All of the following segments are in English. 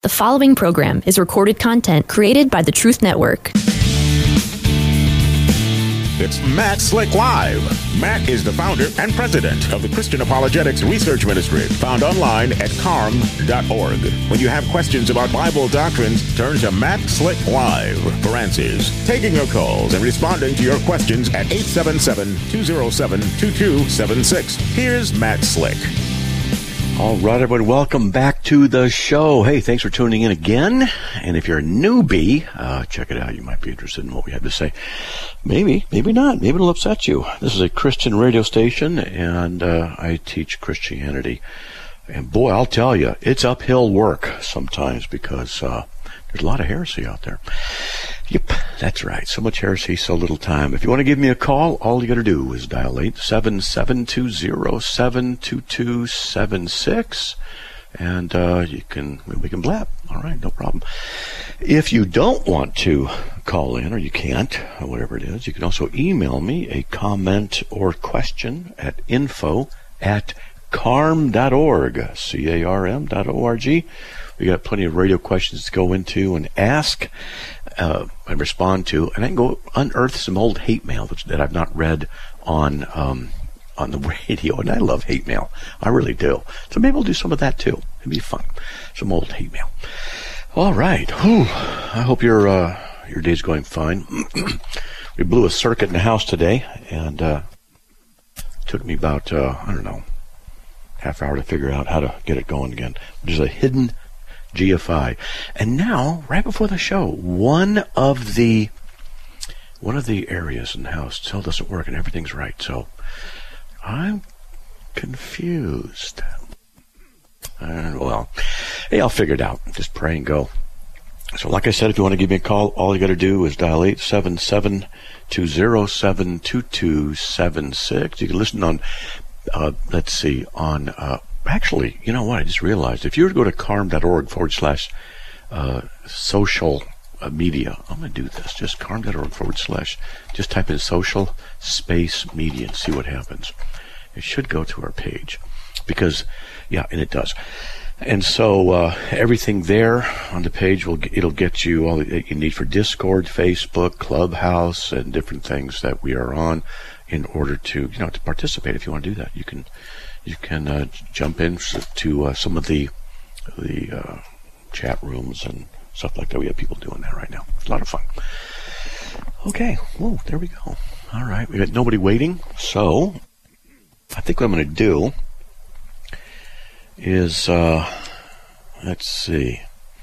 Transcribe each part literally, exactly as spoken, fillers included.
The following program is recorded content created by the Truth Network. It's Matt Slick Live. Matt is the founder and president of the Christian Apologetics Research Ministry, found online at carm dot org. When you have questions about Bible doctrines, turn to Matt Slick Live for answers. Taking your calls and responding to your questions at eight seven seven, two oh seven, two two seven six. Here's Matt Slick. All right, everyone, welcome back to the show. Hey, thanks for tuning in again. And if you're a newbie, uh, check it out. You might be interested in what we have to say. Maybe, maybe not. Maybe it'll upset you. This is a Christian radio station, and uh, I teach Christianity. And boy, I'll tell you, it's uphill work sometimes because uh, there's a lot of heresy out there. Yep, that's right. So much heresy, so little time. If you want to give me a call, all you got to do is dial eight seven seven, two oh seven, two two seven six, and uh, you can we can blab. All right, no problem. If you don't want to call in, or you can't, or whatever it is, you can also email me a comment or question at info at carm dot org, C A R M dot O R G. We got plenty of radio questions to go into and ask uh, and respond to, and I can go unearth some old hate mail which, that I've not read on um, on the radio, and I love hate mail. I really do. So maybe we'll do some of that too. It'd be fun. Some old hate mail. All right. Whew. I hope your uh, your day's going fine. We blew a circuit in the house today, and uh, it took me about uh, I don't know half hour to figure out how to get it going again. There's a hidden G F I. And now, right before the show, one of the one of the areas in the house still doesn't work and everything's right. So I'm confused. Uh, well, hey, I'll figure it out. Just pray and go. So like I said, if you want to give me a call, all you got to do is dial eight seven seven, two oh seven, two two seven six. You can listen on, uh, let's see, on... Uh, Actually, you know what? I just realized if you were to go to carm dot org forward slash uh, social uh, media, I'm going to do this. Just carm dot org forward slash, just type in social space media and see what happens. It should go to our page because, yeah, and it does. And so uh, everything there on the page, will it'll get you all that you need for Discord, Facebook, Clubhouse, and different things that we are on in order to, you know, to participate. If you want to do that, you can. You can uh, jump in to uh, some of the the uh, chat rooms and stuff like that. We have people doing that right now. It's a lot of fun. Okay, whoa, there we go. All right, we got nobody waiting. So I think what I'm going to do is, uh, let's see,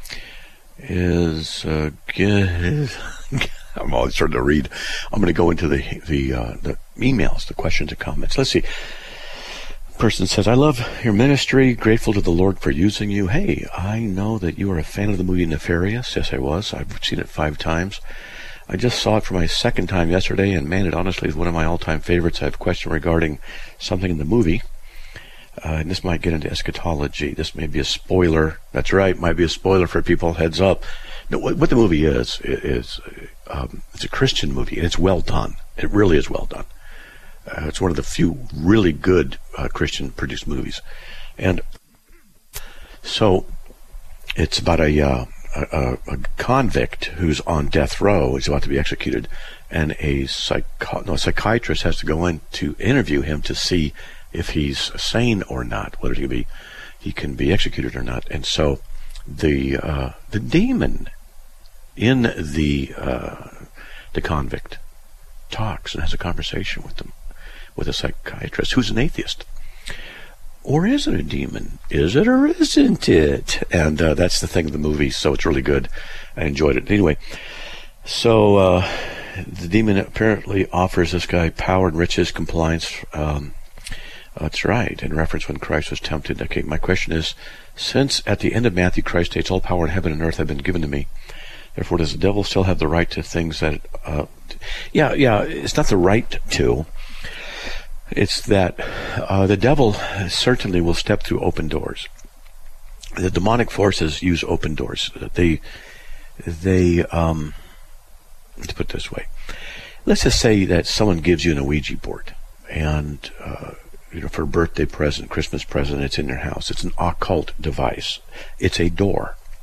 is uh, get, I'm always starting to read. I'm going to go into the the uh, the emails, the questions and comments. Let's see. Person says, I love your ministry, grateful to the Lord for using you. Hey, I know that you are a fan of the movie Nefarious. Yes, I was. I've seen it five times. I just saw it for my second time yesterday, and man, it honestly is one of my all-time favorites. I have a question regarding something in the movie, uh, and this might get into eschatology. This may be a spoiler. That's right, might be a spoiler for people. Heads up. No, what, what the movie is, is um, it's a Christian movie, and it's well done. It really is well done. Uh, it's one of the few really good uh, Christian-produced movies. And so it's about a, uh, a, a convict who's on death row. He's about to be executed. And a, psycho- no, a psychiatrist has to go in to interview him to see if he's sane or not, whether he can be, he can be executed or not. And so the uh, the demon in the uh, the convict talks and has a conversation with them. With a psychiatrist who's an atheist. Or is it a demon? Is it or isn't it? And uh, that's the thing of the movie, so it's really good. I enjoyed it. Anyway, so uh, the demon apparently offers this guy power and riches, compliance. Um, that's right, in reference when Christ was tempted. Okay, my question is, since at the end of Matthew, Christ states, all power in heaven and earth have been given to me, therefore does the devil still have the right to things that... Uh, yeah, yeah, it's not the right to... It's that uh, the devil certainly will step through open doors. The demonic forces use open doors. They, they, um, let's put it this way. Let's just say that someone gives you an Ouija board, and uh, you know, for a birthday present, Christmas present, it's in your house. It's an occult device. It's a door.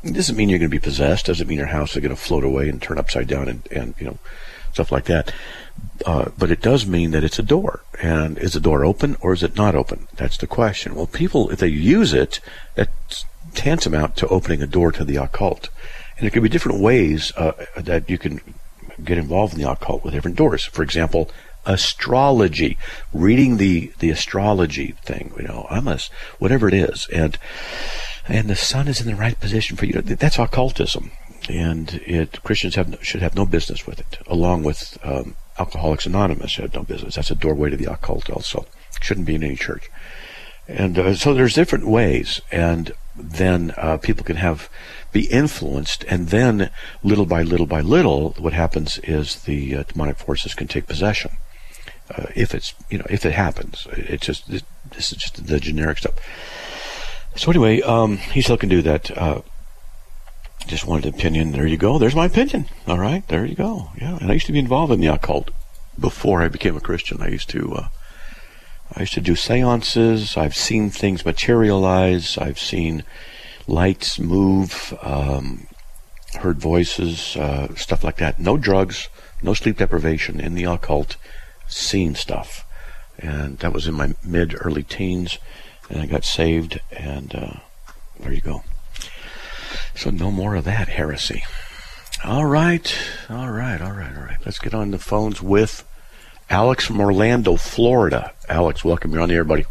It doesn't mean you're going to be possessed. Doesn't mean your house is going to float away and turn upside down and, and you know, stuff like that. Uh, but it does mean that it's a door. And is the door open or is it not open? That's the question. Well, people, if they use it, that's tantamount to opening a door to the occult. And there could be different ways uh, that you can get involved in the occult with different doors. For example, astrology, reading the, the astrology thing, you know, I'm a, whatever it is. And, and the sun is in the right position for you. That's occultism. And it, Christians have, should have no business with it, along with, um, Alcoholics Anonymous should have no business. That's a doorway to the occult also. Shouldn't be in any church. And uh, so there's different ways, and then uh, people can have be influenced, and then little by little by little, what happens is the uh, demonic forces can take possession. Uh, if it's, you know, if it happens, it's just, this is just the generic stuff. So anyway, um, he still can do that. Uh, Just wanted an opinion. There you go. There's my opinion. All right. There you go. Yeah. And I used to be involved in the occult before I became a Christian. I used to, uh, I used to do seances. I've seen things materialize. I've seen lights move, um, heard voices, uh, stuff like that. No drugs, no sleep deprivation in the occult. Seen stuff. And that was in my mid, early teens. And I got saved. And, uh, there you go. So no more of that heresy. All right, all right, all right, all right. Let's get on the phones with Alex from Orlando, Florida. Alex, welcome. You're on the air, buddy.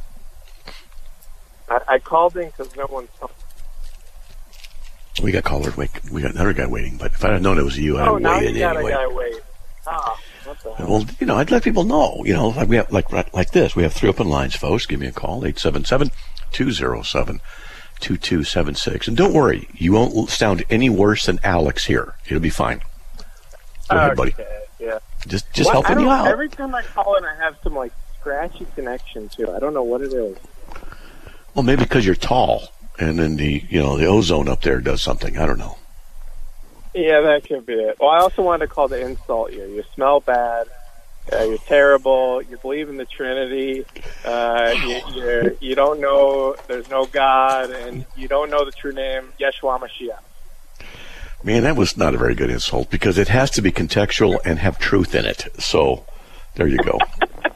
I, I called in because no one's... We got callers. Wait, we got another guy waiting. But if I had known it was you, I'd oh, have now waited you got anyway. a guy wait. Ah, what the hell? Well, you know, I'd let people know. You know, like we have, like like this. We have three open lines, folks. Give me a call, eight seven seven, two zero seven, two two seven six. And don't worry, you won't sound any worse than Alex here. It'll be fine. Go ahead, buddy. Yeah. Just just well, helping you out. Every time I call in, I have some, like, scratchy connection, too. I don't know what it is. Well, maybe because you're tall, and then the, you know, the ozone up there does something. I don't know. Yeah, that could be it. Well, I also wanted to call to insult you. You smell bad. Uh, you're terrible. You believe in the Trinity. Uh, you, you, you don't know there's no God, and you don't know the true name, Yeshua Mashiach. Man, that was not a very good insult because it has to be contextual and have truth in it. So, there you go.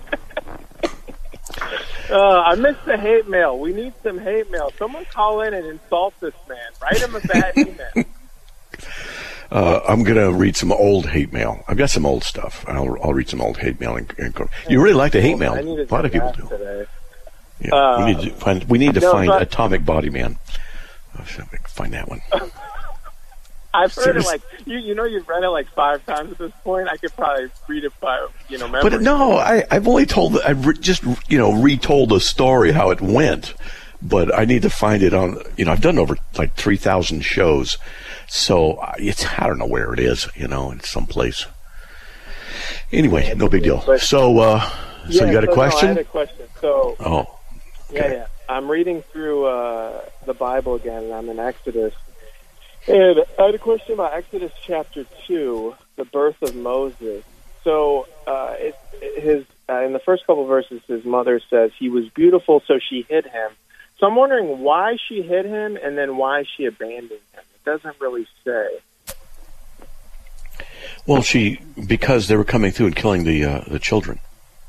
uh, I missed the hate mail. We need some hate mail. Someone call in and insult this man. Write him a bad email. Uh, I'm going to read some old hate mail. I've got some old stuff. I'll, I'll read some old hate mail. And, and you really like the hate mail. A lot of people do. Today. Yeah, uh, we need to find, we need to no, find but, Atomic Body Man. Oh, find that one. I've heard Seriously? it like, you you know you've read it like five times at this point. I could probably read it by, you know, memory. But no, I, I've only told, I've re- just, you know, retold the story, how it went. But I need to find it on, you know, I've done over like three thousand shows. So it's, I don't know where it is, you know, in some place. Anyway, no big deal. But, so, uh, so yeah, you got so a question? No, I had a question. So, oh, okay. yeah, yeah. I'm reading through uh, the Bible again, and I'm in Exodus. And I had a question about Exodus chapter two, the birth of Moses. So, uh, it, his uh, in the first couple verses, his mother says he was beautiful, so she hid him. So I'm wondering why she hid him and then why she abandoned him. It doesn't really say. Well, she because they were coming through and killing the uh, the children.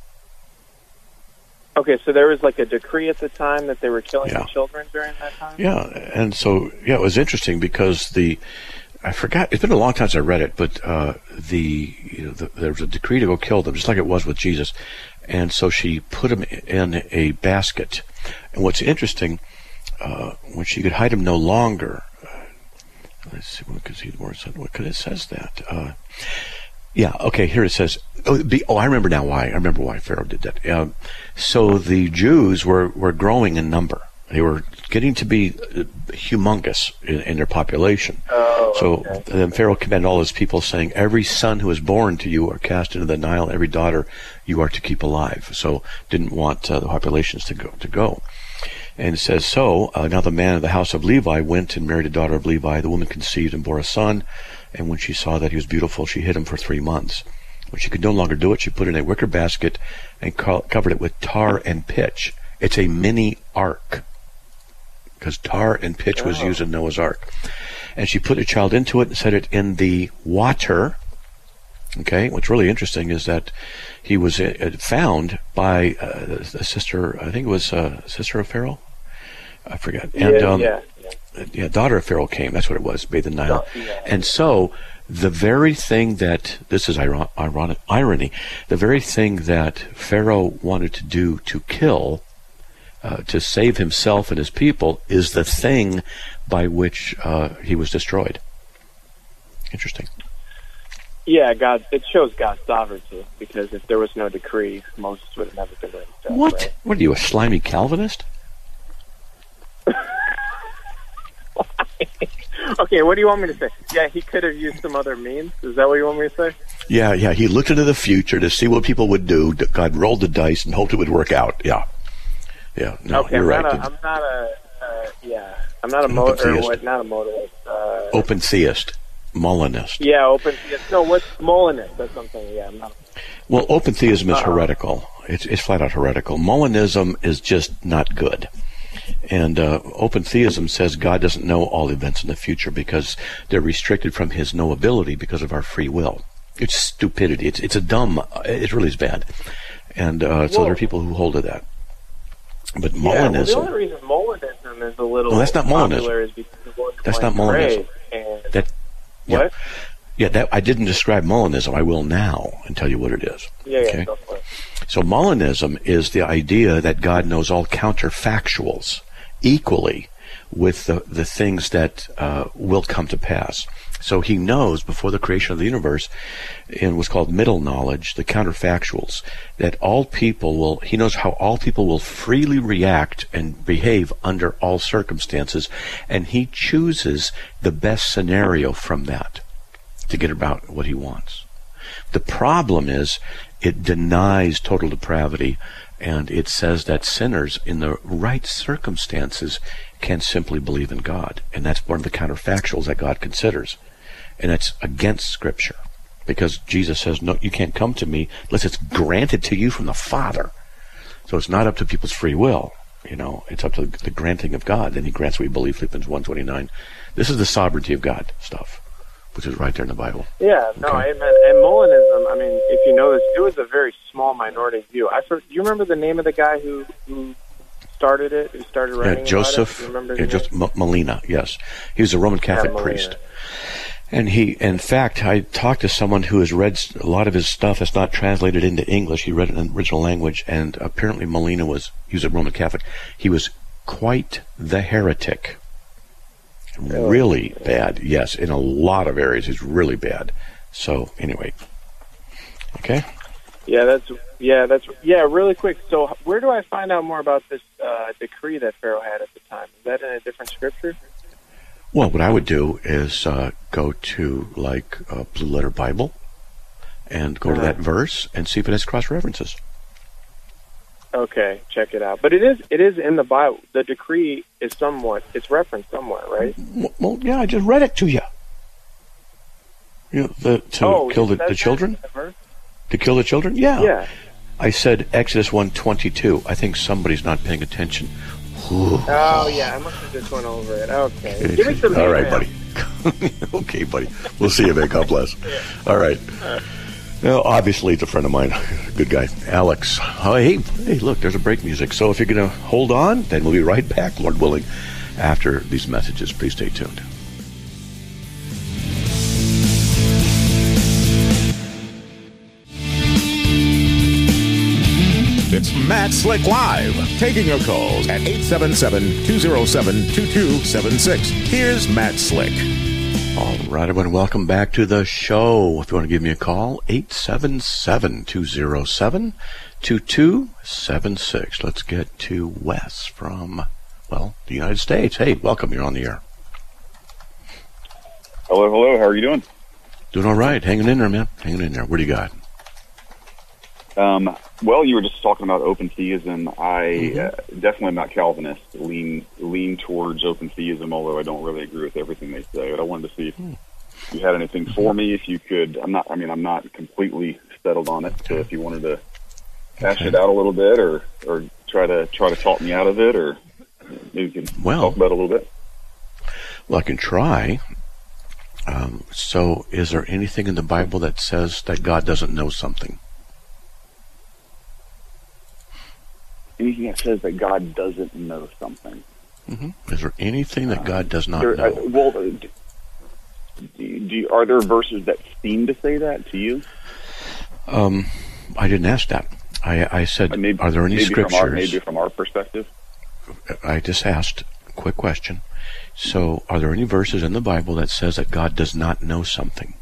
Okay, so there was like a decree at the time that they were killing yeah. the children during that time? Yeah, and so, yeah, it was interesting because the, I forgot, it's been a long time since I read it, but uh, the, you know, the, there was a decree to go kill them, just like it was with Jesus. And so she put them in a basket. And what's interesting, uh, when she could hide them no longer, uh, let's see, what could see more, what could it says that? Uh, yeah, okay, here it says, oh, be, oh, I remember now why, I remember why Pharaoh did that. Um, so the Jews were, were growing in number. They were getting to be humongous in, in their population. Oh, so okay. Then Pharaoh commanded all his people, saying, every son who is born to you are cast into the Nile, every daughter you are to keep alive. So didn't want uh, the populations to go. To go. And it says, so uh, now the man of the house of Levi went and married a daughter of Levi. The woman conceived and bore a son. And when she saw that he was beautiful, she hid him for three months. When she could no longer do it, she put it in a wicker basket and co- covered it with tar and pitch. It's a mini ark, because tar and pitch was oh. used in Noah's Ark. and she put a child into it and set it in the water. Okay, what's really interesting is that he was uh, found by uh, a sister, I think it was uh, sister of Pharaoh, I forget, and yeah, um, yeah, yeah. yeah, daughter of Pharaoh came. That's what it was, bathed in the Nile, yeah. and so the very thing that this is iron, ironic irony, the very thing that Pharaoh wanted to do to kill. Uh, to save himself and his people is the thing by which uh, he was destroyed. Interesting. Yeah, God. It shows God's sovereignty, because if there was no decree, Moses would have never been raised up. What? Right? What are you, a slimy Calvinist? Okay, what do you want me to say? Yeah, he could have used some other means. Is that what you want me to say? Yeah, yeah. He looked into the future to see what people would do. God rolled the dice and hoped it would work out. Yeah. Yeah, no, okay, you're I'm right. Not a, I'm not a, uh, yeah, I'm not a mo- or what? Not a modalist. Uh, open theist, Molinist. Yeah, open theist. No, what's Molinist? That's something. Yeah, I'm not. Well, open theism is uh-huh. heretical. It's it's flat out heretical. Molinism is just not good. And uh, open theism says God doesn't know all events in the future because they're restricted from His knowability because of our free will. It's stupidity. It's it's a dumb. It really is bad. And uh, so Whoa. there are people who hold to that. But Molinism. Yeah, well, the only reason Molinism is a little no, that's not popular Molinism. is because of what That's not Molinism. And That, yeah, what? Yeah, that I didn't describe Molinism. I will now and tell you what it is. Yeah, yeah, okay? go for it. So Molinism is the idea that God knows all counterfactuals equally with the, the things that uh, will come to pass. So he knows before the creation of the universe, in what's called middle knowledge, the counterfactuals, that all people will, he knows how all people will freely react and behave under all circumstances, and he chooses the best scenario from that to get about what he wants. The problem is it denies total depravity, and it says that sinners in the right circumstances can simply believe in God. And that's one of the counterfactuals that God considers. And that's against Scripture. Because Jesus says, no, you can't come to me unless it's granted to you from the Father. So it's not up to people's free will. You know, it's up to the granting of God. Then he grants what we believe, Philippians one twenty-nine. This is the sovereignty of God stuff, which is right there in the Bible. Yeah, no, okay. amen. And Molinism, I mean, if you know this, it was a very small minority view. I for, do you remember the name of the guy who, who started it, who started writing yeah, Joseph, about it? Do you remember yeah, just M- Molina, yes. He was a Roman Catholic yeah, priest. And he, in fact, I talked to someone who has read a lot of his stuff that's not translated into English. He read it in original language, and apparently Molina was, he was a Roman Catholic. He was quite the heretic. Really, really bad, yes. In a lot of areas, he's really bad. So, anyway. Okay? Yeah, that's, yeah, that's, yeah, really quick. So where do I find out more about this uh, decree that Pharaoh had at the time? Is that in a different scripture? Well, what I would do is uh, go to, like, uh, Blue Letter Bible and go uh-huh. to that verse and see if it has cross-references. Okay, check it out. But it is it is in the Bible. The decree is somewhat, it's referenced somewhere, right? Well, yeah, I just read it to you. You know, the, to oh, kill the, the children? The to kill the children? Yeah. Yeah. I said Exodus one twenty-two. I think somebody's not paying attention. Ooh. Oh, yeah, I must have just went over it. Okay. Give me some All right, buddy. Okay, buddy. We'll see you, man. God bless. Yeah. All right. Uh, Now, obviously, it's a friend of mine, good guy, Alex. Oh, hey, hey, look, there's a break music. So if you're going to hold on, then we'll be right back, Lord willing, after these messages. Please stay tuned. It's Matt Slick Live, taking your calls at eight seven seven, two oh seven, two two seven six. Here's Matt Slick. All right, everyone, welcome back to the show. If you want to give me a call, eight seven seven, two oh seven, two two seven six. Let's get to Wes from, well, the United States. Hey, welcome. You're on the air. Hello, hello. How are you doing? Doing all right. Hanging in there, man. Hanging in there. What do you got? Um, well, you were just talking about open theism. I mm-hmm. uh, definitely am not Calvinist. Lean lean towards open theism, although I don't really agree with everything they say. But I wanted to see if mm. you had anything for me. If you could, I'm not. I mean, I'm not completely settled on it. So if you wanted to hash okay. it out a little bit, or or try to try to talk me out of it, or maybe you can well, talk about it a little bit. Well, I can try. Um, so is there anything in the Bible that says that God doesn't know something? Anything that says that God doesn't know something. Mm-hmm. Is there anything that God does not there, know? Uh, well, uh, do, do you, are there verses that seem to say that to you? Um, I didn't ask that. I, I said, uh, maybe, are there any maybe scriptures? From our, maybe from our perspective. I just asked a quick question. So, are there any verses in the Bible that says that God does not know something?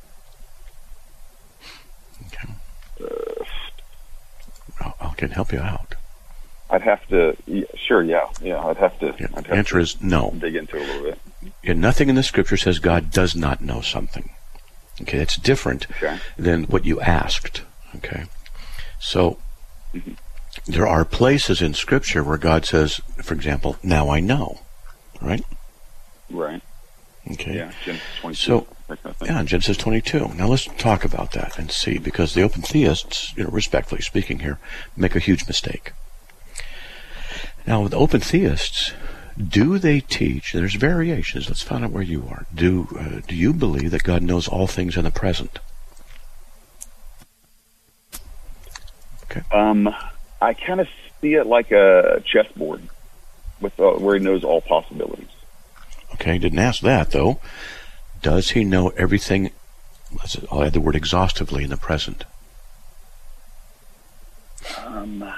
Okay. Uh, I, I can help you out. I'd have to, yeah, sure, yeah, yeah. I'd have to. Yeah. I'd have Answer to is no. Dig into it a little bit. Yeah, nothing in the Scripture says God does not know something. Okay, that's different okay. than what you asked. Okay, so mm-hmm. there are places in Scripture where God says, for example, "Now I know," right? Right. Okay. Yeah. Genesis twenty-two. So, yeah, Genesis twenty-two. Now let's talk about that and see, because the open theists, you know, respectfully speaking here, make a huge mistake. Now, with open theists, do they teach? There's variations. Let's find out where you are. Do uh, do you believe that God knows all things in the present? Okay. Um, I kind of see it like a chessboard, with uh, where He knows all possibilities. Okay, didn't ask that though. Does He know everything? I'll add the word exhaustively in the present. Um.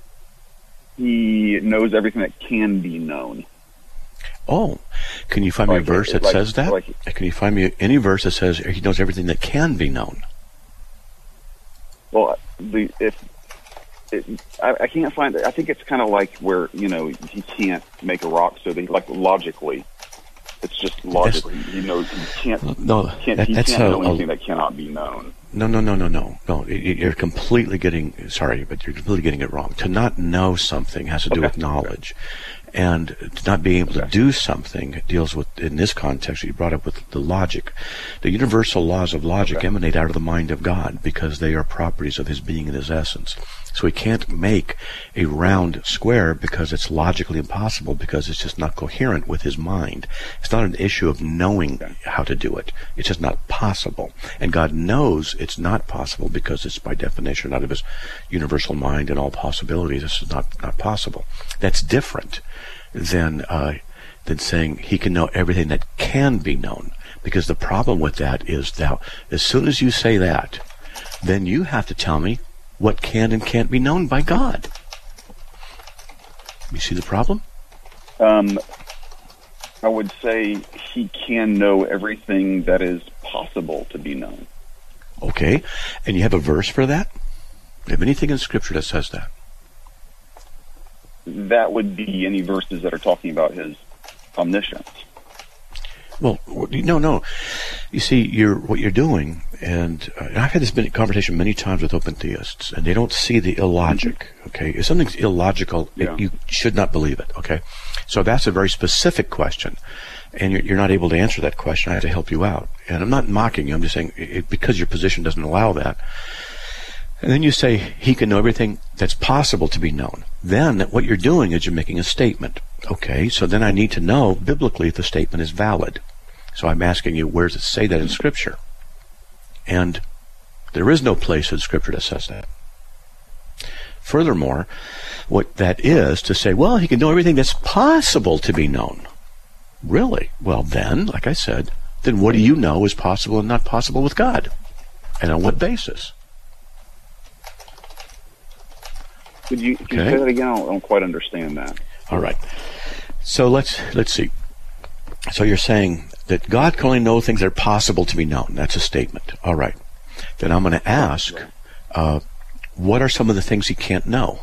He knows everything that can be known. Oh, can you find like, me a verse that like, says that? Like, can you find me any verse that says He knows everything that can be known? Well, the if it, I, I can't find it. I think it's kind of like where, you know, He can't make a rock, so they like logically. It's just logically, that's, he knows he can't. No, can't, that, he that's can't a, know anything a, that cannot be known. No, no, no, no, no, no. You're completely getting. Sorry, but you're completely getting it wrong. To not know something has to do okay. with knowledge, and to not being able okay. to do something deals with, in this context, you brought up with the logic. The universal laws of logic okay. emanate out of the mind of God because they are properties of His being and His essence. So He can't make a round square because it's logically impossible, because it's just not coherent with His mind. It's not an issue of knowing how to do it. It's just not possible. And God knows it's not possible because it's by definition out of His universal mind and all possibilities. This is not, not possible. That's different than uh, than saying He can know everything that can be known. Because the problem with that is that as soon as you say that, then you have to tell me what can and can't be known by God. You see the problem? Um, I would say He can know everything that is possible to be known. Okay. And you have a verse for that? Do you have anything in Scripture that says that? That would be any verses that are talking about His omniscience. Well, no, no. You see, you're what you're doing, and, uh, and I've had this conversation many times with open theists, and they don't see the illogic, okay? If something's illogical, yeah. it, you should not believe it, okay? So I've asked a very specific question, and you're, you're not able to answer that question. I have to help you out. And I'm not mocking you. I'm just saying, it, because your position doesn't allow that. And then you say, He can know everything that's possible to be known. Then what you're doing is you're making a statement. Okay, so then I need to know biblically if the statement is valid. So I'm asking you, where does it say that in Scripture? And there is no place in Scripture that says that. Furthermore, what that is to say, well, He can know everything that's possible to be known. Really? Well then, like I said, then what do you know is possible and not possible with God? And on what basis? Could you, could you Okay. say that again? I don't, I don't quite understand that. All right. So let's let's see. So you're saying that God can only know things that are possible to be known. That's a statement. All right. Then I'm going to ask, uh, what are some of the things He can't know?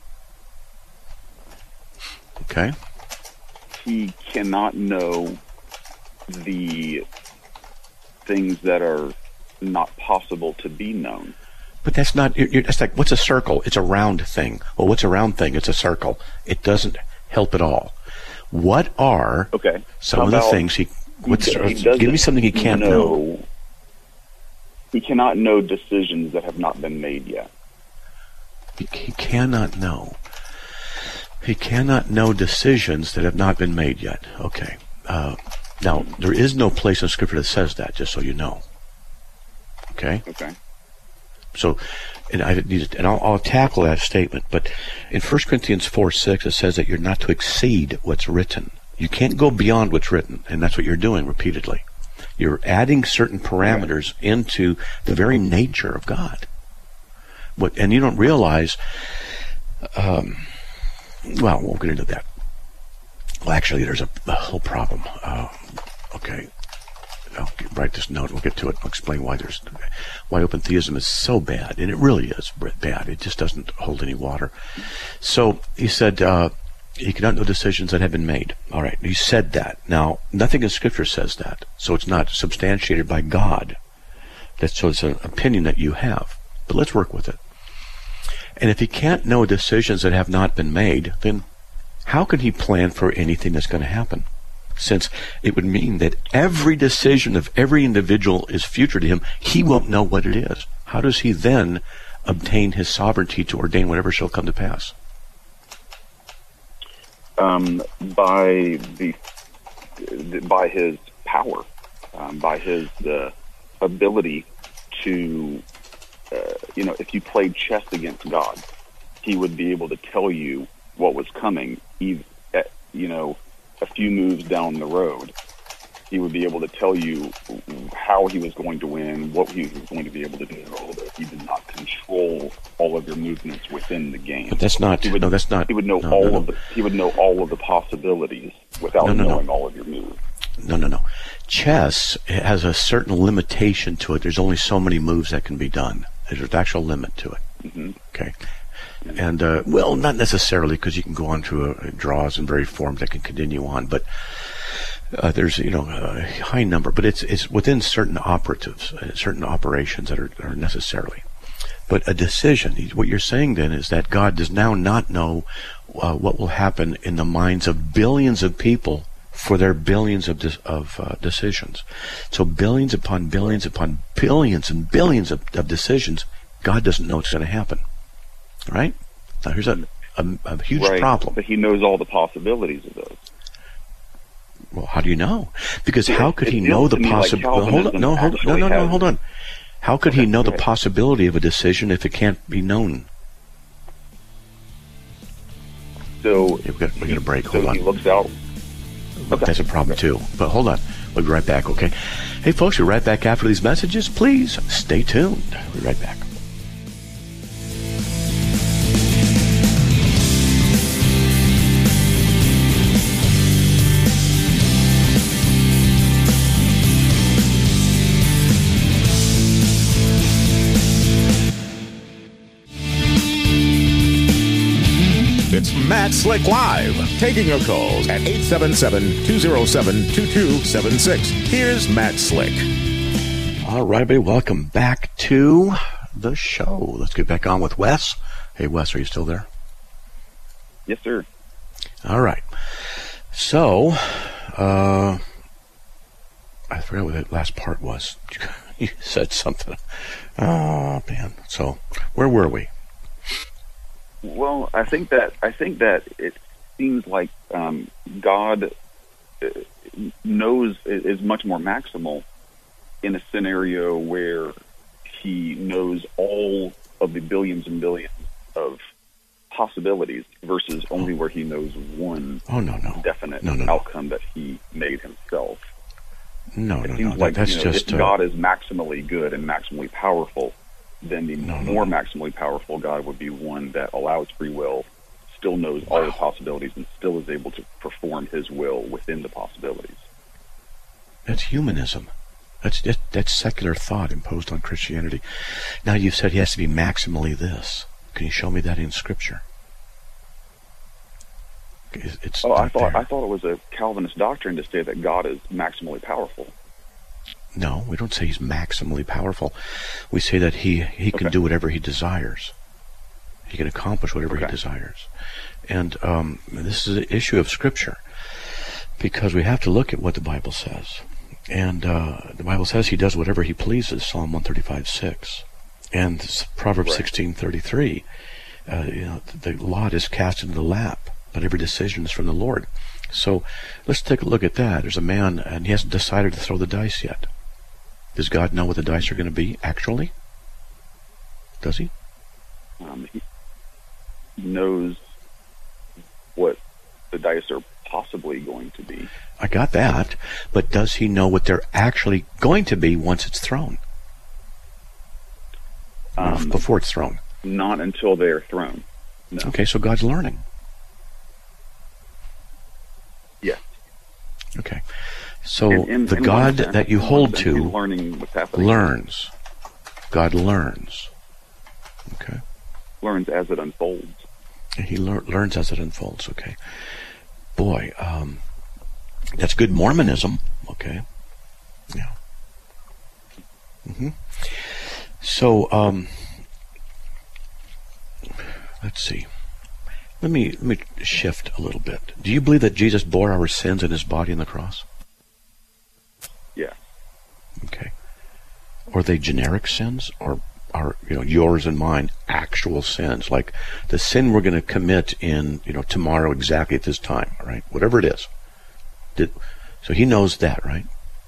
Okay. He cannot know the things that are not possible to be known. But that's not, you're, you're, that's like, what's a circle? It's a round thing. Well, what's a round thing? It's a circle. It doesn't help at all. What are okay. some How of the about things he, what's, he give me something he can't know. know. He cannot know decisions that have not been made yet. He, he cannot know. He cannot know decisions that have not been made yet. Okay. Uh, Now, there is no place in Scripture that says that, just so you know. Okay? Okay. So, and I need to, and I'll, I'll tackle that statement, but in First Corinthians four six, it says that you're not to exceed what's written. You can't go beyond what's written, and that's what you're doing repeatedly. You're adding certain parameters into the very nature of God. What, and you don't realize, um, well, we'll get into that. Well, actually, there's a, a whole problem. Uh, okay. I'll write this note. We'll get to it. I'll explain why there's why open theism is so bad, and it really is bad. It just doesn't hold any water. So he said uh, he cannot know decisions that have been made. All right, he said that. Now, nothing in Scripture says that, so it's not substantiated by God. That's so it's an opinion that you have. But let's work with it. And if he can't know decisions that have not been made, then how can he plan for anything that's going to happen? Since it would mean that every decision of every individual is future to him, he won't know what it is. How does he then obtain his sovereignty to ordain whatever shall come to pass? Um, by the by his power, um, by his uh, ability to, uh, you know, if you played chess against God, he would be able to tell you what was coming, you know, a few moves down the road. He would be able to tell you how he was going to win, what he was going to be able to do, although he did not control all of your movements within the game. But that's not. He would, no, that's not. He would know no, all no, no. of the. He would know all of the possibilities without no, no, knowing no. all of your moves. No, no, no. Chess has a certain limitation to it. There's only so many moves that can be done. There's an actual limit to it. Mm-hmm. Okay. And, uh, well, not necessarily, because you can go on to uh, draws and varied forms that can continue on, but uh, there's, you know, a high number, but it's it's within certain operatives, uh, certain operations that are, are necessarily. But a decision, what you're saying then is that God does now not know uh, what will happen in the minds of billions of people for their billions of de- of uh, decisions. So billions upon billions upon billions and billions of, of decisions, God doesn't know what's going to happen. Right? Now here's a, a, a huge right, problem. But he knows all the possibilities of those. Well, how do you know? Because Yeah, how could it he feels know the to me like possibility? hold on, no, hold, no, Calvinism no, no, actually hold on. How could Okay, he know go the ahead. possibility of a decision if it can't be known? So Yeah, we got, we got a break. so Hold on. he looks out. Look, Okay. that's a problem too. But hold on. We'll be right back, okay? Hey, folks, we're right back after these messages. Please stay tuned. We'll be right back. It's Matt Slick Live, taking your calls at eight seven seven, two oh seven, two two seven six. Here's Matt Slick. All right, everybody, welcome back to the show. Let's get back on with Wes. Hey, Wes, are you still there? Yes, sir. All right. So, uh, I forgot what that last part was. You said something. Oh, man. So, where were we? Well, I think that I think that it seems like um, God uh, knows is much more maximal in a scenario where He knows all of the billions and billions of possibilities versus only where He knows one Oh, no, no. definite No, no, no. outcome that He made Himself. No, It no, seems no. like That's you know, just... if Uh, God is maximally good and maximally powerful, then the No, no, more no. maximally powerful God would be one that allows free will, still knows all the possibilities, and still is able to perform His will within the possibilities. that's humanism. That's, that, that's secular thought imposed on Christianity. Now, you've said he has to be maximally this. Can you show me that in Scripture? It's it's Oh, I not thought there. I thought it was a Calvinist doctrine to say that God is maximally powerful. No, we don't say he's maximally powerful. We say that he, he can Okay. do whatever he desires. He can accomplish whatever he Okay. desires. And um, this is an issue of Scripture, because we have to look at what the Bible says. And uh, the Bible says he does whatever he pleases, Psalm one thirty-five six. And Proverbs Right. sixteen thirty-three, uh, you know, the lot is cast into the lap. but every decision is from the Lord. So let's take a look at that. There's a man, and he hasn't decided to throw the dice yet. Does God know what the dice are going to be, actually? Does he? Um, he knows what the dice are possibly going to be. I got that, but does he know what they're actually going to be once it's thrown? Um, Before it's thrown? Not until they are thrown. No. Okay, so God's learning. Yes. Okay. So in, in, the in God sense, that you hold to learning what's happening. learns. God learns. Okay. Learns as it unfolds. And he lear- learns as it unfolds. Okay. Boy, um, that's good Mormonism. Okay. Yeah. Mm-hmm. So, um, let's see. Let me let me shift a little bit. Do you believe that Jesus bore our sins in his body on the cross? Yeah. Okay. Are they generic sins, or are, you know, yours and mine actual sins? Like the sin we're going to commit in, you know, tomorrow exactly at this time, right? Whatever it is. Did, so he knows that, right?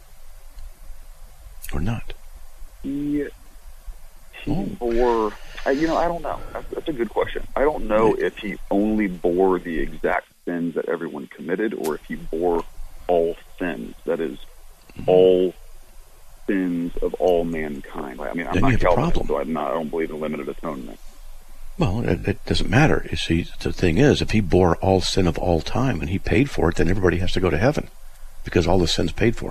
Or not? Yeah. He bore, I, you know, I don't know. That's, that's a good question. I don't know if he only bore the exact sins that everyone committed, or if he bore all sins. That is, mm-hmm. all sins of all mankind. I mean, I'm then not you have Calvinist, a problem. so I'm not, I don't believe in limited atonement. Well, it, it doesn't matter. You see, the thing is, if he bore all sin of all time and he paid for it, then everybody has to go to heaven because all the sin's paid for.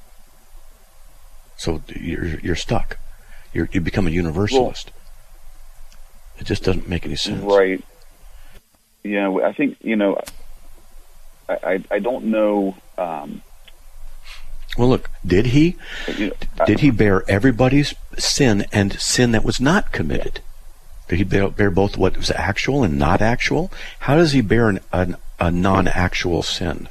So you're you're stuck. You're, you become a universalist. Well, it just doesn't make any sense. Right. Yeah, I think, you know, I, I, I don't know. Um, well, look, did he? You know, did he bear everybody's sin and sin that was not committed? Did he bear, bear both what was actual and not actual? How does he bear an, an, a non-actual sin?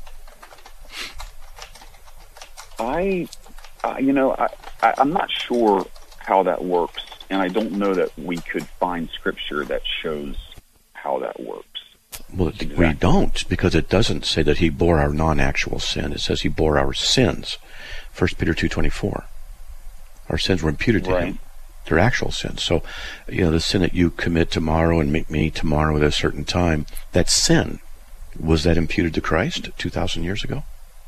I, uh, you know, I, I, I'm not sure how that works, and I don't know that we could find scripture that shows how that works. Well, exactly. We don't, because it doesn't say that he bore our non-actual sin. It says he bore our sins. First Peter two twenty-four. Our sins were imputed to right. him. They're actual sins. So, you know, the sin that you commit tomorrow and make me tomorrow at a certain time, that sin, was that imputed to Christ two thousand years ago?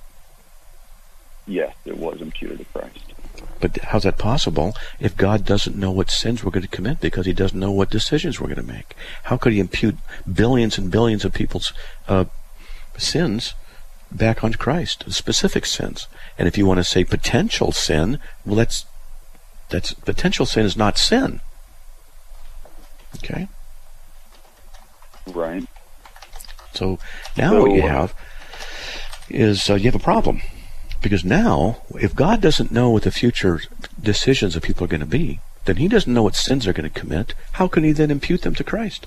Yes, it was imputed to Christ. But how's that possible if God doesn't know what sins we're going to commit because he doesn't know what decisions we're going to make? How could he impute billions and billions of people's uh, sins back on Christ, specific sins? And if you want to say potential sin, well, that's, that's potential sin is not sin. Okay? Right. So now so, what you have is uh, you have a problem. Because now, if God doesn't know what the future decisions of people are going to be, then he doesn't know what sins they're going to commit. How can he then impute them to Christ?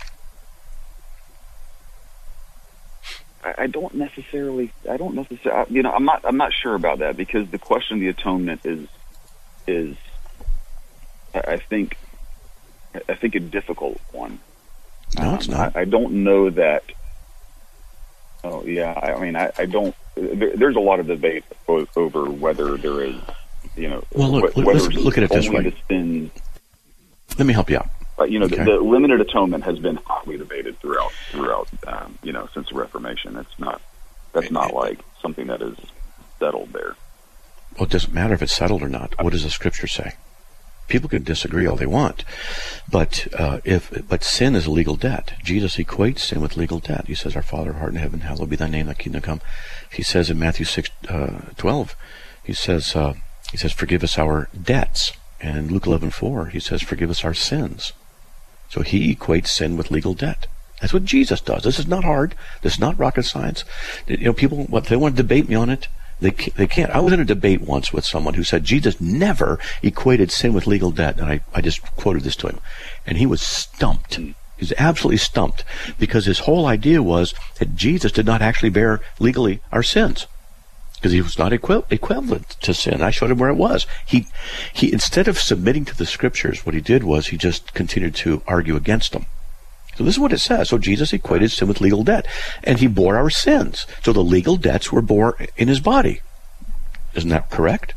I, I don't necessarily. I don't necessarily. You know, I'm not. I'm not sure about that because the question of the atonement is is. I think. I think a difficult one. No, um, it's not. I, I don't know that. Oh yeah, I mean, I, I don't. There, there's a lot of debate over whether there is, you know, well, look, wh- let's look at it this way. Sin, Let me help you out. Uh, you know, okay. the, the limited atonement has been hotly debated throughout, throughout, um, you know, since the Reformation. It's not. That's not like something that is settled there. Well, it doesn't matter if it's settled or not. What does the Scripture say? People can disagree all they want, but uh, if but sin is a legal debt. Jesus equates sin with legal debt. He says, "Our Father who art in heaven, hallowed be thy name. Thy kingdom come." He says in Matthew six uh, twelve, he says, uh, he says, "Forgive us our debts." And in Luke eleven four, he says, "Forgive us our sins." So he equates sin with legal debt. That's what Jesus does. This is not hard. This is not rocket science. You know, people, what they want to debate me on it. They can't, they can't. I was in a debate once with someone who said Jesus never equated sin with legal debt, and I, I just quoted this to him. And he was stumped. He was absolutely stumped because his whole idea was that Jesus did not actually bear legally our sins because he was not equi- equivalent to sin. I showed him where it was. He, he instead of submitting to the Scriptures, what he did was he just continued to argue against them. So this is what it says. So Jesus equated sin with legal debt, and he bore our sins. So the legal debts were bore in his body. Isn't that correct?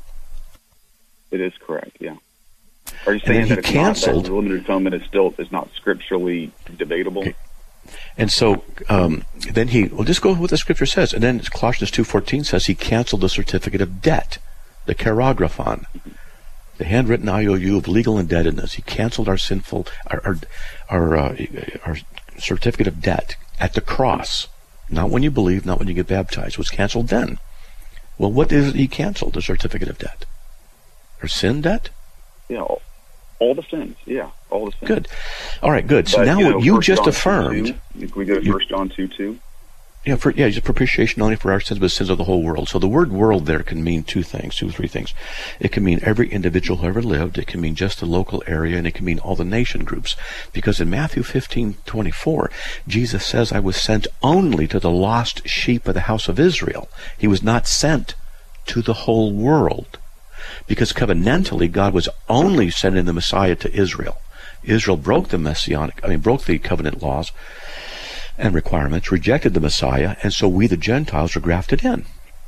It is correct, yeah. Are you saying that it's canceled, not, that limited atonement is still is not scripturally debatable? Okay. And so um, then he, well, just go with what the scripture says. And then Colossians two fourteen says he canceled the certificate of debt, the keragraphon, the handwritten I O U of legal indebtedness. He canceled our sinful, our our our, uh, our certificate of debt at the cross. Not when you believe, not when you get baptized. It was canceled then. Well, what is it he canceled? The certificate of debt. Our sin debt? Yeah, all, all the sins. Yeah, all the sins. Good. All right, good. So but, now you know, what you First just John affirmed. two two, can we go to First John two two? Yeah, for, yeah, just propitiation only for our sins, but the sins of the whole world. So the word world there can mean two things, two or three things. It can mean every individual who ever lived. It can mean just the local area, and it can mean all the nation groups. Because in Matthew fifteen twenty-four, Jesus says, I was sent only to the lost sheep of the house of Israel. He was not sent to the whole world. Because covenantally, God was only sending the Messiah to Israel. Israel broke the messianic, I mean, broke the covenant laws and requirements, rejected the Messiah, and so we, the Gentiles, are grafted in.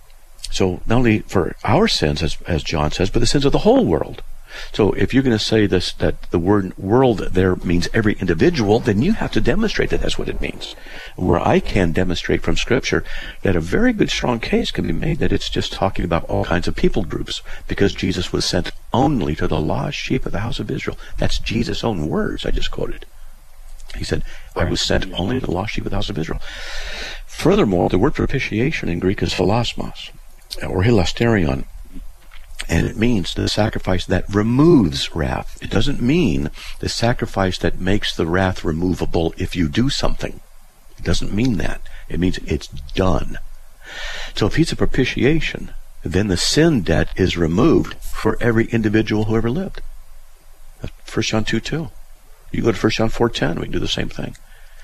So not only for our sins, as, as John says, but the sins of the whole world. So if you're going to say this, that the word world there means every individual, then you have to demonstrate that that's what it means. Where I can demonstrate from Scripture that a very good, strong case can be made that it's just talking about all kinds of people groups, because Jesus was sent only to the lost sheep of the house of Israel. That's Jesus' own words I just quoted. He said, I was sent only to the lost sheep of the house of Israel. Furthermore, the word propitiation in Greek is hilasmos, or hilasterion, and it means the sacrifice that removes wrath. It doesn't mean the sacrifice that makes the wrath removable if you do something. It doesn't mean that. It means it's done. So if he's a propitiation, then the sin debt is removed for every individual who ever lived. First John two two. You go to First John four ten, we can do the same thing.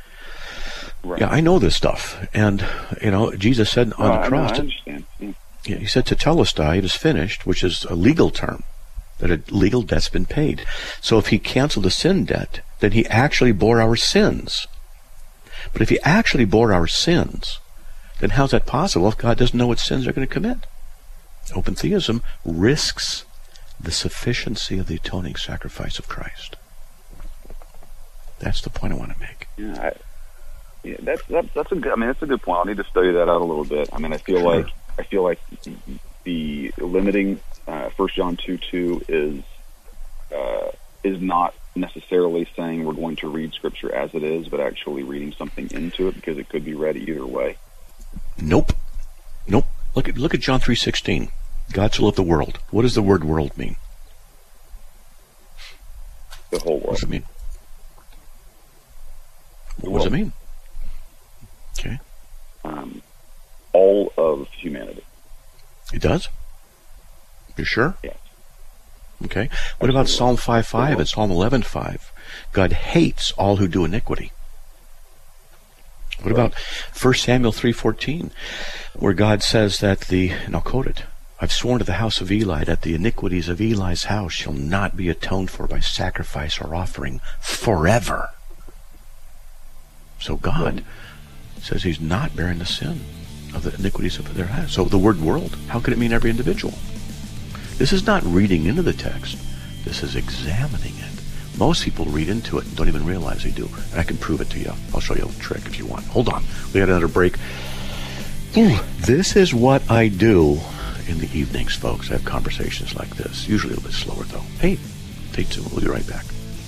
Right. Yeah, I know this stuff. And, you know, Jesus said on no, the cross, I, I understand. Yeah. Yeah, he said, tetelestai, it is finished, which is a legal term, that a legal debt's been paid. So if he canceled a sin debt, then he actually bore our sins. But if he actually bore our sins, then how's that possible if God doesn't know what sins they're going to commit? Open theism risks the sufficiency of the atoning sacrifice of Christ. That's the point I want to make. Yeah, I, yeah that's that, that's a good. I mean, that's a good point. I'll need to study that out a little bit. I mean, I feel Sure. like I feel like the limiting uh, First John two two is uh, is not necessarily saying we're going to read Scripture as it is, but actually reading something into it, because it could be read either way. Nope, nope. Look at look at John three sixteen. God so loved the world. What does the word world mean? The whole world. What does it mean? The What does it world. mean? Okay. Um, all of humanity. It does? You sure? Yes. Okay. What about Psalm five five and Psalm eleven five? God hates all who do iniquity. What about First Samuel three fourteen, where God says that the, and I'll quote it, I've sworn to the house of Eli that the iniquities of Eli's house shall not be atoned for by sacrifice or offering forever. So God says he's not bearing the sin of the iniquities of their house. So the word world, how could it mean every individual? This is not reading into the text. This is examining it. Most people read into it and don't even realize they do. And I can prove it to you. I'll show you a trick if you want. Hold on. We got another break. This is what I do in the evenings, folks. I have conversations like this. Usually a little bit slower, though. Hey, stay tuned. We'll be right back.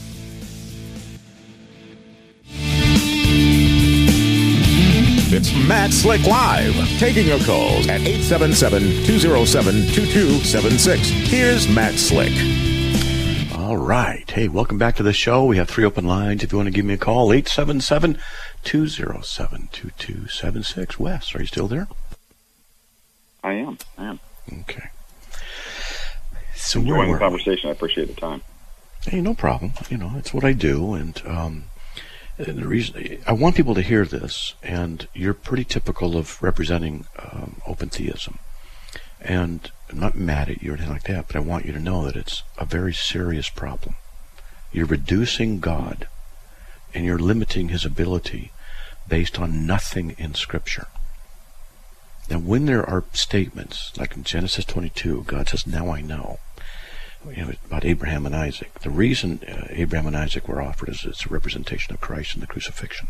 It's Matt Slick Live, taking your calls at eight seven seven, two oh seven, two two seven six. Here's Matt Slick. All right. Hey, welcome back to the show. We have three open lines. If you want to give me a call, eight seven seven, two oh seven, two two seven six. Wes, are you still there? I am. I am. Okay. So Enjoying where the were conversation. I appreciate the time. we? Hey, no problem. You know, it's what I do, and um, and the reason I want people to hear this, and you're pretty typical of representing um, open theism, and I'm not mad at you or anything like that, but I want you to know that it's a very serious problem. You're reducing God and you're limiting his ability based on nothing in Scripture. Now, when there are statements, like in Genesis twenty-two, God says, now I know, you know, about Abraham and Isaac. The reason uh, Abraham and Isaac were offered is it's a representation of Christ in the crucifixion.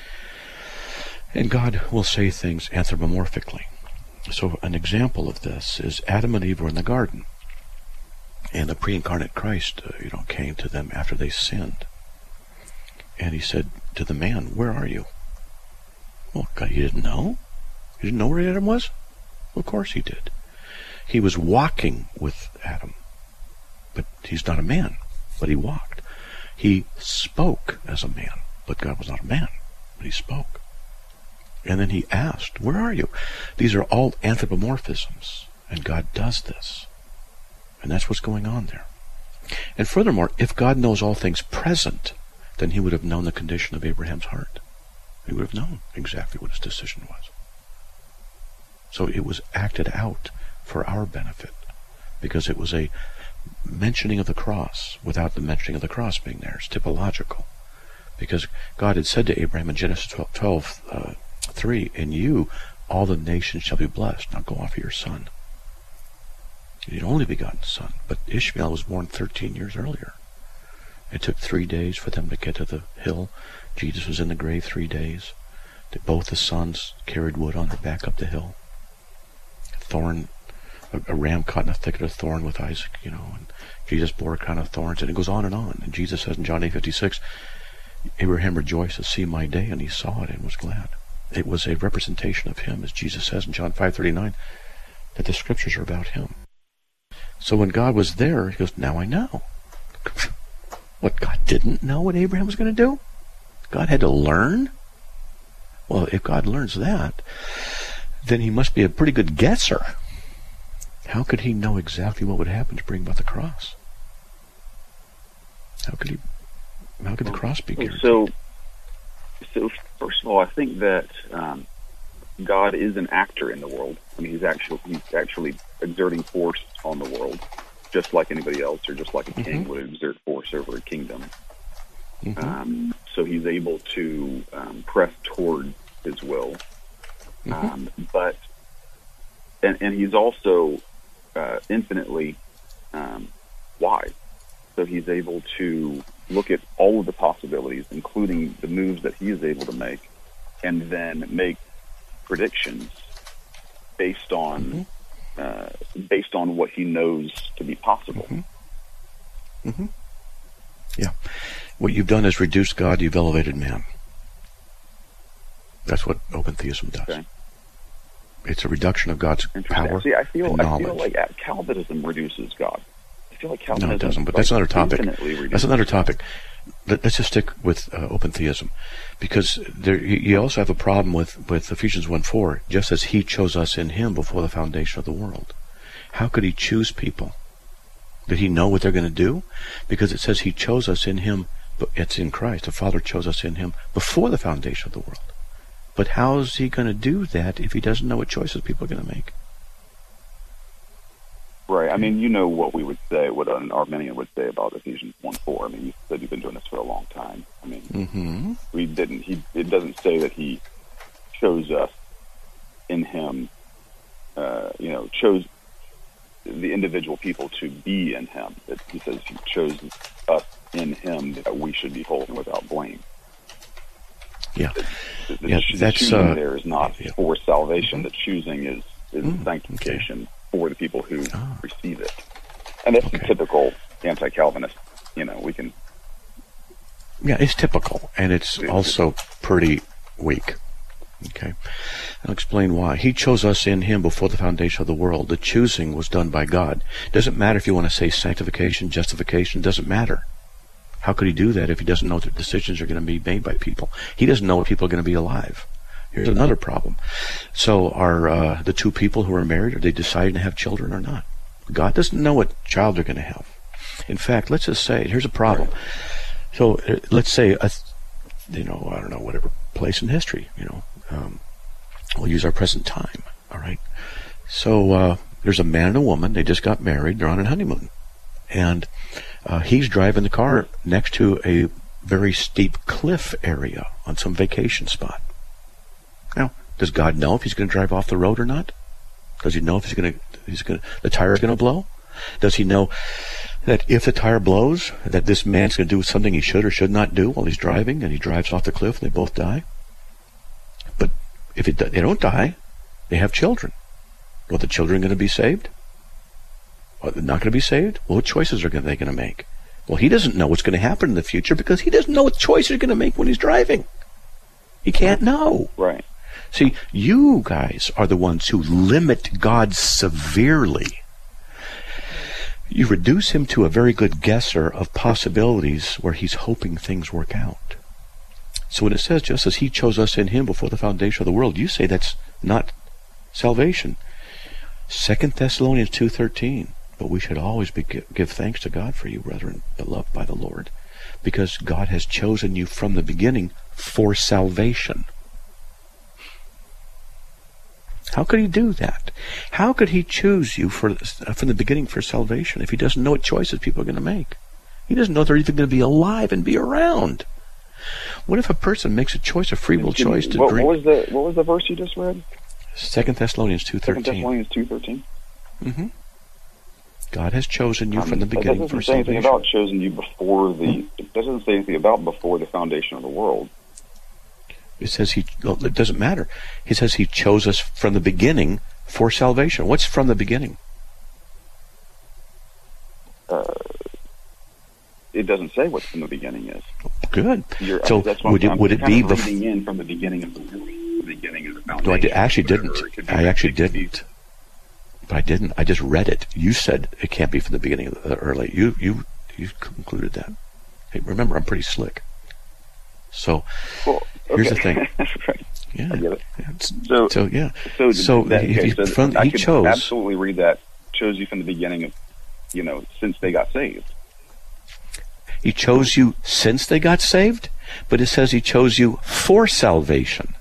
And God will say things anthropomorphically. So an example of this is Adam and Eve were in the garden, and the pre-incarnate Christ, uh, you know, came to them after they sinned. And he said to the man, where are you? Well, God, you didn't know? You didn't know where Adam was? Well, of course he did. He was walking with Adam. But he's not a man, but he walked. He spoke as a man, but God was not a man, but he spoke. And then he asked, where are you? These are all anthropomorphisms, and God does this. And that's what's going on there. And furthermore, if God knows all things present, then he would have known the condition of Abraham's heart. He would have known exactly what his decision was. So it was acted out for our benefit, because it was a mentioning of the cross without the mentioning of the cross being there. It's typological. Because God had said to Abraham in Genesis twelve, twelve uh, three, in you all the nations shall be blessed. Now go offer your son. He'd only begotten son, but Ishmael was born thirteen years earlier. It took three days for them to get to the hill. Jesus was in the grave three days. Both the sons carried wood on their back up the hill. Thorn, a, a ram caught in a thicket of thorn with Isaac, you know, and Jesus bore a crown of thorns, and it goes on and on. And Jesus says in John eight fifty-six, Abraham rejoiced to see my day, and he saw it and was glad. It was a representation of him, as Jesus says in John five thirty-nine, that the Scriptures are about him. So when God was there, he goes, now I know. What, God didn't know what Abraham was going to do? God had to learn? Well, if God learns that, then he must be a pretty good guesser. How could he know exactly what would happen to bring about the cross? How could he? How could the cross be guaranteed? So, so first of all, I think that um, God is an actor in the world. I mean, he's actually he's actually exerting force on the world, just like anybody else, or just like a king mm-hmm. would exert force over a kingdom. Mm-hmm. Um, so he's able to um, press toward his will, mm-hmm. um, but and and he's also uh, infinitely um, wise. So he's able to look at all of the possibilities, including the moves that he is able to make, and then make predictions based on mm-hmm. uh, based on what he knows to be possible. Mm-hmm. Mm-hmm. Yeah. What you've done is reduced God, you've elevated man. That's what open theism does. Okay. It's a reduction of God's power See, I feel, and knowledge. I feel like Calvinism reduces God. I feel like Calvinism no, it doesn't, but that's another topic. That's another topic. Let's just stick with uh, open theism, because there, you also have a problem with, with Ephesians one four, just as he chose us in him before the foundation of the world. How could he choose people? Did he know what they're going to do? Because it says he chose us in him, but it's in Christ. The Father chose us in him before the foundation of the world. But how is he going to do that if he doesn't know what choices people are going to make? Right. I mean, you know what we would say, what an Arminian would say about Ephesians one four. I mean, you said you've been doing this for a long time. I mean, mm-hmm. we didn't. He it doesn't say that he chose us in him. Uh, you know, chose the individual people to be in him. That he says he chose us in him that we should be holy and without blame. Yeah, the, the, yeah. the That's choosing uh, there is not yeah. for salvation. Mm-hmm. The choosing is is mm, sanctification okay. for the people who oh. receive it, and that's okay. the typical anti-Calvinist. You know, we can. Yeah, it's typical, and it's also pretty weak. Okay, I'll explain why. He chose us in him before the foundation of the world. The choosing was done by God. Doesn't matter if you want to say sanctification, justification. Doesn't matter. How could he do that if he doesn't know that decisions are going to be made by people? He doesn't know if people are going to be alive. Here's another problem. So are uh, the two people who are married, are they deciding to have children or not? God doesn't know what child they're going to have. In fact, let's just say, here's a problem. So uh, let's say, a, you know, I don't know, whatever place in history, you know, um, we'll use our present time, all right? So uh, there's a man and a woman. They just got married. They're on a honeymoon. And uh, he's driving the car next to a very steep cliff area on some vacation spot. Now, does God know if he's going to drive off the road or not? Does he know if he's going to, he's going to, the tire is going to blow? Does he know that if the tire blows, that this man's going to do something he should or should not do while he's driving, and he drives off the cliff and they both die? But if it, they don't die, they have children. Well, the children going to be saved? Or they're not going to be saved? Well, what choices are they going to make? Well, he doesn't know what's going to happen in the future because he doesn't know what choices he's going to make when he's driving. He can't know. Right. See, you guys are the ones who limit God severely. You reduce him to a very good guesser of possibilities where he's hoping things work out. So when it says, just as he chose us in him before the foundation of the world, you say that's not salvation. Second Thessalonians two thirteen. But we should always be, give thanks to God for you, brethren, beloved by the Lord, because God has chosen you from the beginning for salvation. How could he do that? How could he choose you for, from the beginning for salvation if he doesn't know what choices people are going to make? He doesn't know they're even going to be alive and be around. What if a person makes a choice, a free will choice to what, drink? What was the what was the verse you just read? Second Thessalonians two thirteen. Second Thessalonians two thirteen. Mm-hmm. God has chosen you um, from the beginning for salvation. It doesn't say anything about chosen you before the. Hmm? It doesn't say anything about before the foundation of the world. It says he. Well, it doesn't matter. He says he chose us from the beginning for salvation. What's from the beginning? Uh, it doesn't say what from the beginning is. Good. You're, so that's would it I'm would it be before bef- in from the beginning of the world, the beginning of the foundation? No, I did, actually didn't. I actually be, didn't. But I didn't. I just read it. You said it can't be from the beginning of the early. You you you concluded that. Hey, remember, I'm pretty slick. So well, okay. Here's the thing. Right. Yeah. I get it. Yeah, so, so yeah. So, so, that, if okay, you, so from, I he could chose absolutely read that. Chose you from the beginning of, you know, since they got saved. He chose you since they got saved, but it says he chose you for salvation.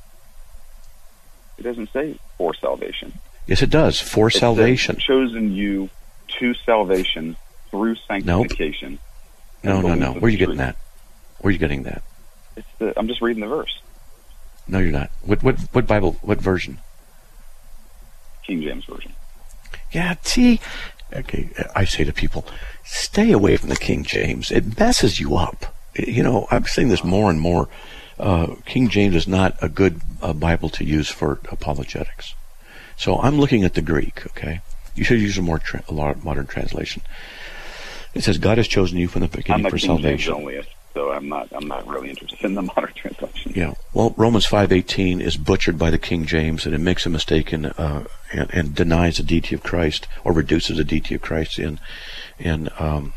It doesn't say for salvation. Yes, it does. For it salvation. Says, chosen you to salvation through sanctification. Nope. No, no, no. Where are you getting truth. that? Where are you getting that? It's the, I'm just reading the verse. No, you're not. What what what Bible? What version? King James version. Yeah, see, okay, I say to people, stay away from the King James. It messes you up. You know, I'm saying this more and more. Uh, King James is not a good uh, Bible to use for apologetics. So I'm looking at the Greek, okay? You should use a more tra- a modern translation. It says, God has chosen you from the beginning I'm for King salvation. James only, so I'm not, I'm not really interested in the modern translation. Yeah. Well, Romans five eighteen is butchered by the King James, and it makes a mistake in, uh, and, and denies the deity of Christ, or reduces the deity of Christ in, in um,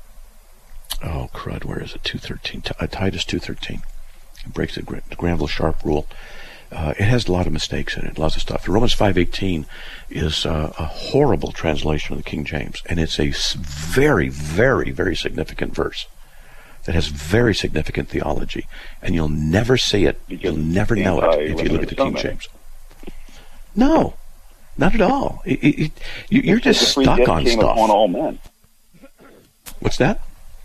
oh, crud, where is it? two thirteen, uh, Titus two thirteen. It breaks the, the Granville-Sharp rule. Uh, it has a lot of mistakes in it, lots of stuff. Romans five eighteen is uh, a horrible translation of the King James, and it's a very, very, very significant verse that has very significant theology, and you'll never see it, because you'll never know it if you look at the King James. No, not at all. It, it, it, you're just stuck on came stuff. Upon all men. What's that?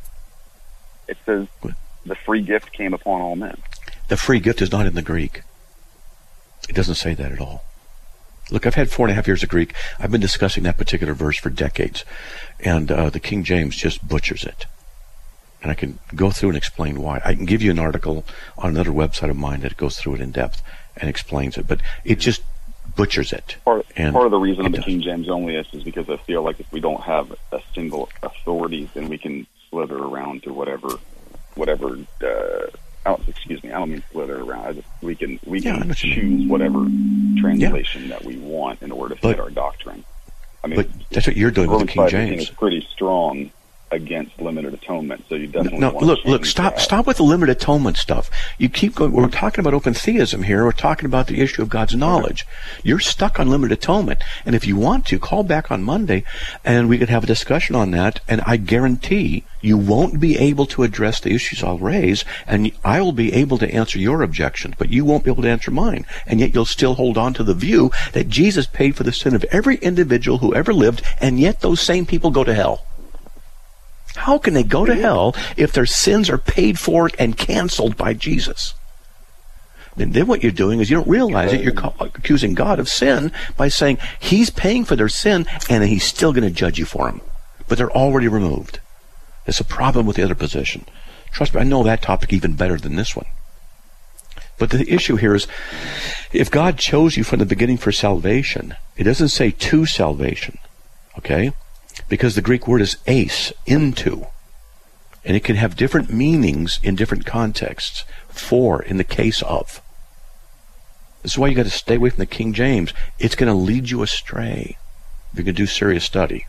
It says the free gift came upon all men. The free gift is not in the Greek. It doesn't say that at all. Look, I've had four and a half years of Greek. I've been discussing that particular verse for decades, and uh, the King James just butchers it. And I can go through and explain why. I can give you an article on another website of mine that goes through it in depth and explains it, but it just butchers it. Part, and part of the reason I'm a does. King James only is, is because I feel like if we don't have a single authority, then we can slither around to whatever, whatever. Uh, I don't, excuse me, I don't mean slither around. I just, we can we Yeah, I know can what you choose whatever translation Yeah. that we want in order to But- fit our doctrine. I mean, But that's what you're doing with the Romans King five eighteen James. is pretty strong against limited atonement, so you definitely No, want look, to look, change stop, that. stop with the limited atonement stuff. You keep going, we're talking about open theism here, we're talking about the issue of God's knowledge. You're stuck on limited atonement, and if you want to, call back on Monday, and we could have a discussion on that, and I guarantee you won't be able to address the issues I'll raise, and I will be able to answer your objections, but you won't be able to answer mine, and yet you'll still hold on to the view that Jesus paid for the sin of every individual who ever lived, and yet those same people go to hell. How can they go to hell if their sins are paid for and canceled by Jesus? And then what you're doing is you don't realize it. You're ca- accusing God of sin by saying he's paying for their sin and he's still going to judge you for them. But they're already removed. It's a problem with the other position. Trust me, I know that topic even better than this one. But the issue here is, if God chose you from the beginning for salvation, it doesn't say to salvation, okay? Because the Greek word is eis, into. And it can have different meanings in different contexts. For, in the case of. This is why you got to stay away from the King James. It's going to lead you astray if you can do serious study.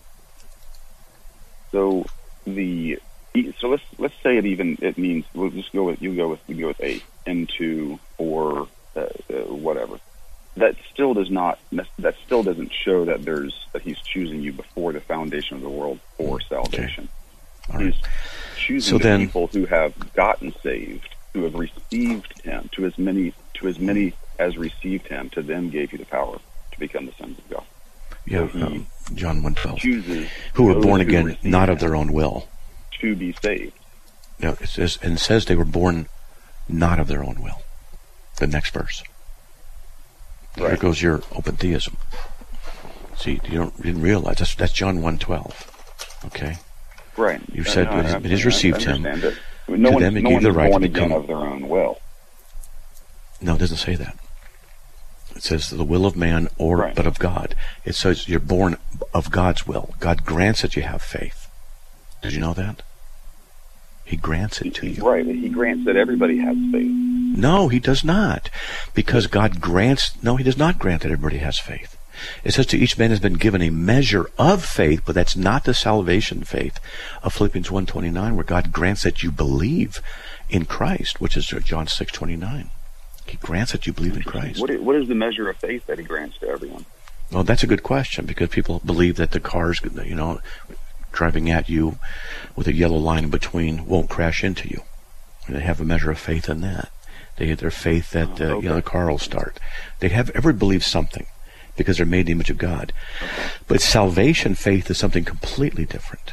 So the so let's let's say it even it means we'll just go with you go with you go with a into or uh, uh, whatever. That still does not that still doesn't show that there's that he's choosing you before the foundation of the world for salvation. Okay. All right. He's choosing so the then, people who have gotten saved, who have received him, to as many to as many as received him, to them gave you the power to become the sons of God. Yeah, so um, John one twelve. Chooses who were born again, who not of their own will. To be saved. No, it says, and it says they were born not of their own will. The next verse. Right. There goes your open theism. See, you don't you didn't realize that's that's John one twelve. Okay. Right. You said no, it, it is received him. It. No to one, them it no gave the right born to become again of their own will. No, it doesn't say that. It says the will of man, or right. but of God. It says you're born of God's will. God grants that you have faith. Did you know that? He grants it to you. Right. He grants that everybody has faith. No, he does not. Because God grants, no, he does not grant that everybody has faith. It says to each man has been given a measure of faith, but that's not the salvation faith of Philippians one twenty-nine, where God grants that you believe in Christ, which is John six twenty-nine. He grants that you believe in Christ. What is, what is the measure of faith that he grants to everyone? Well, that's a good question, because people believe that the cars, you know, driving at you with a yellow line in between won't crash into you. They have a measure of faith in that. They have their faith that, uh, oh, okay. you know, the car will start. They have ever believed something because they're made in the image of God. Okay. But salvation faith is something completely different.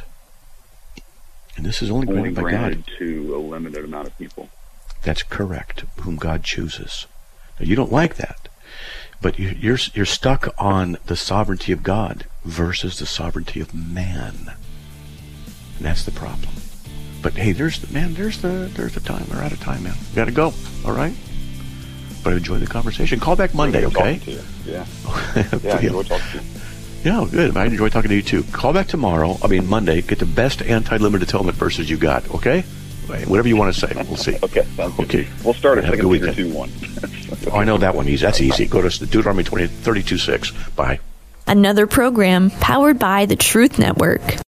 And this is only, only granted by God. To a limited amount of people. That's correct, whom God chooses. Now, you don't like that, but you're you're stuck on the sovereignty of God versus the sovereignty of man, and that's the problem. But hey, there's the man. There's the there's the time. We're out of time, man. We got to go. All right. But I enjoyed the conversation. Call back Monday, okay? To you. Yeah. Yeah. I enjoyed talking to you. Yeah, good. I enjoyed talking to you too. Call back tomorrow. I mean Monday. Get the best anti-limited atonement verses you got. Okay. Whatever you want to say, we'll see. Okay, sounds good. Okay. We'll start at Have Second Peter two one. Oh, I know that one. That's easy. Go to Deuteronomy thirty-two six. Bye. Another program powered by the Truth Network.